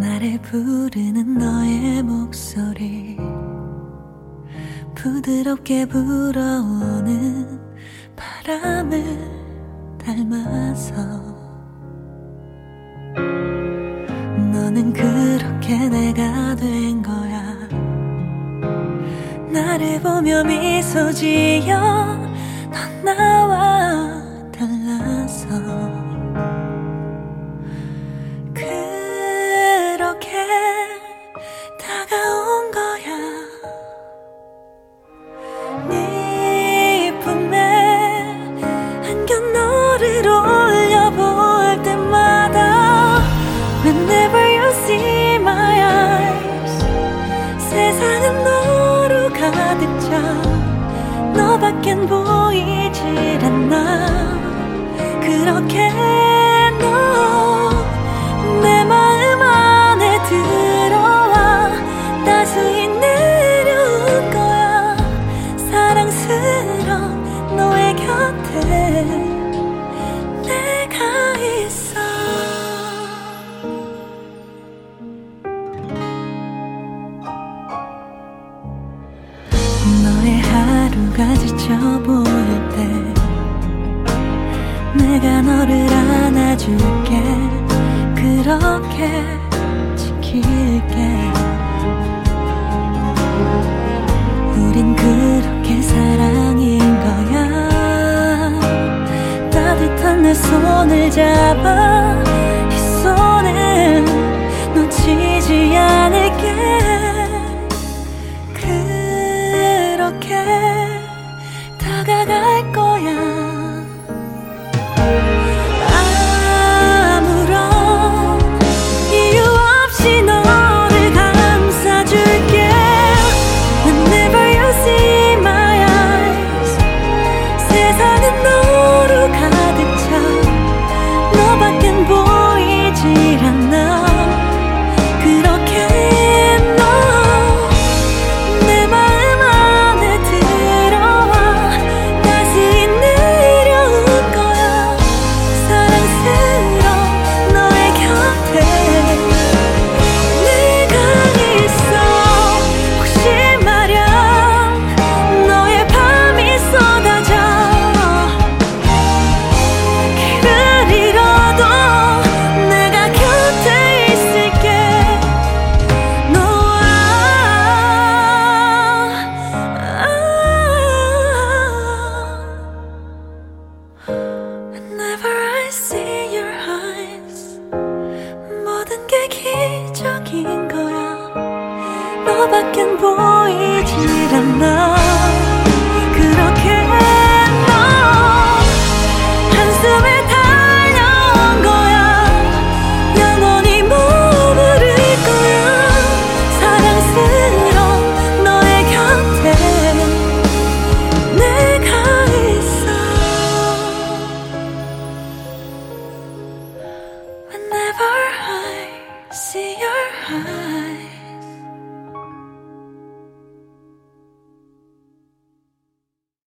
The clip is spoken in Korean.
나를 부르는 너의 목소리 부드럽게 불어오는 바람을 닮아서 너는 그렇게 내가 된 거야. 나를 보며 미소 지어 넌 나와 달라서 그렇게 다가온 거야. 네 품에 안겨 너를 올려볼 때마다 Whenever you see my eyes 세상은 너로 가득 차 너밖엔 보이질 않나. 그렇게 너 내 마음 안에 들어와 따스히 내려올 거야. 사랑스러운 너의 곁에 내가 있어. 너의 하루가 지쳐 보일 때 내가 너를 안아줄게. 그렇게 지킬게. 우린 그렇게 사랑인 거야. 따뜻한 내 손을 잡아 이 손을 놓치지 않아.